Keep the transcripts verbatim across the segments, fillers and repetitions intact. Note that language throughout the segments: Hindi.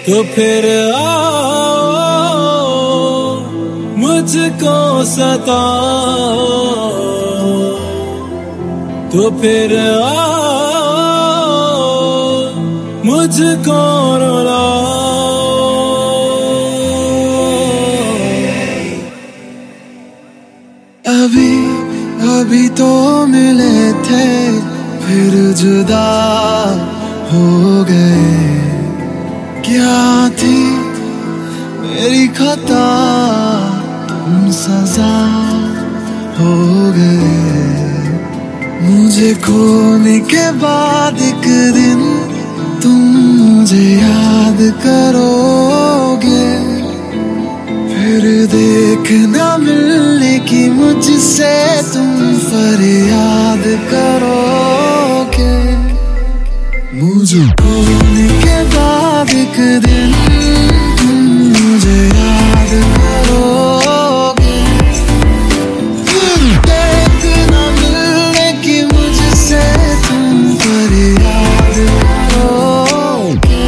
तो फिर आओ मुझको सताओ, तो फिर आओ मुझको रुलाओ। अभी अभी तो मिले थे फिर जुदा हो गए, क्या थी मेरी खता तुम सजा हो गए। मुझे खोने के बाद एक दिन तुम मुझे याद करोगे, फिर देखना मिलने की मुझसे तुम फरियाद करोगे। मुझे खोने के बाद एक दिन तुम मुझे याद करोगे, फिर देखना मिलने की मुझसे तुम फरियाद करोगे।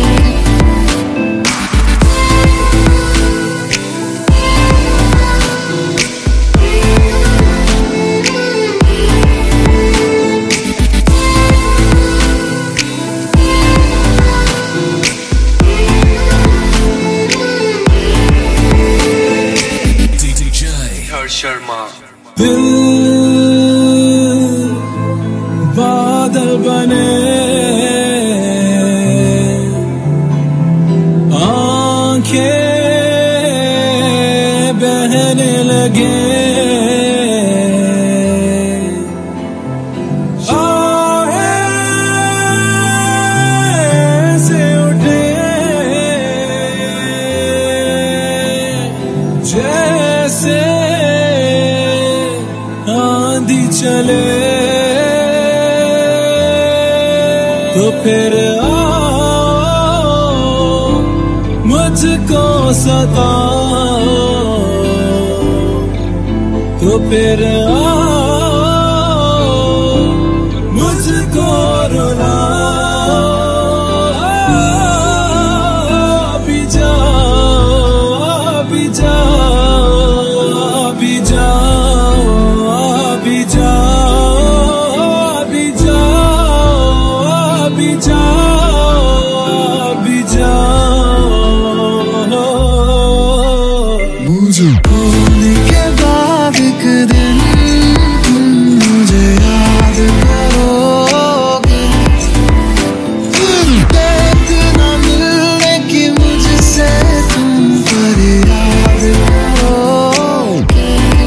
शर्मा दिल बादल बने, आंखें बहने लगे, से उठे जैसे आंधी चले, तो फिर आओ मुझको सताओ, तो फिर आओ मुझको रुलाओ। अभी जाओ अभी जाओ अभी जाओ अभी जाओ अभी जाओ अभी जाओ अभी जाओ। मुझे खोने के बाद एक दिन तुम मुझे याद करोगे, फिर देखना मिलने की मुझसे तुम फरियाद करोगे।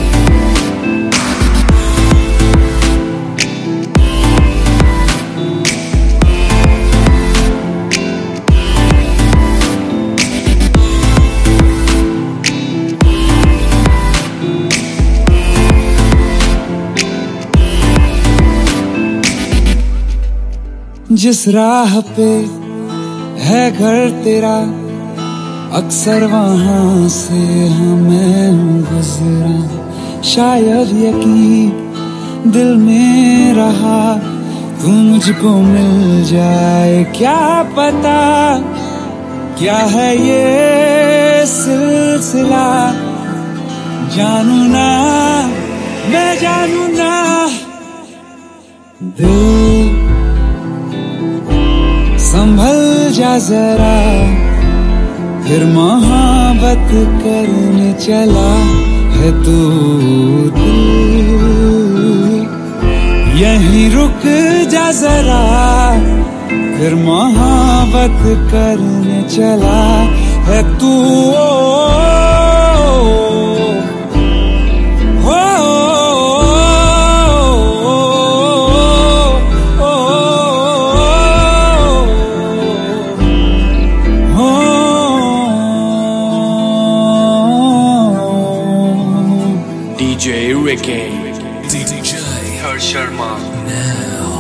जिस राह पे है घर तेरा, अक्सर वहां से हमें गुजरा। शायद यकीन दिल में रहा तू मुझको मिल जाए, क्या पता क्या है ये सिलसिला। जानू ना मैं जानू ना, दिल संभल जा जरा, फिर मोहब्बत करने चला है तू। दिल यहीं रुक जा जरा, फिर मोहब्बत करने चला है तू। D J Ricky, D J Harsh Sharma now.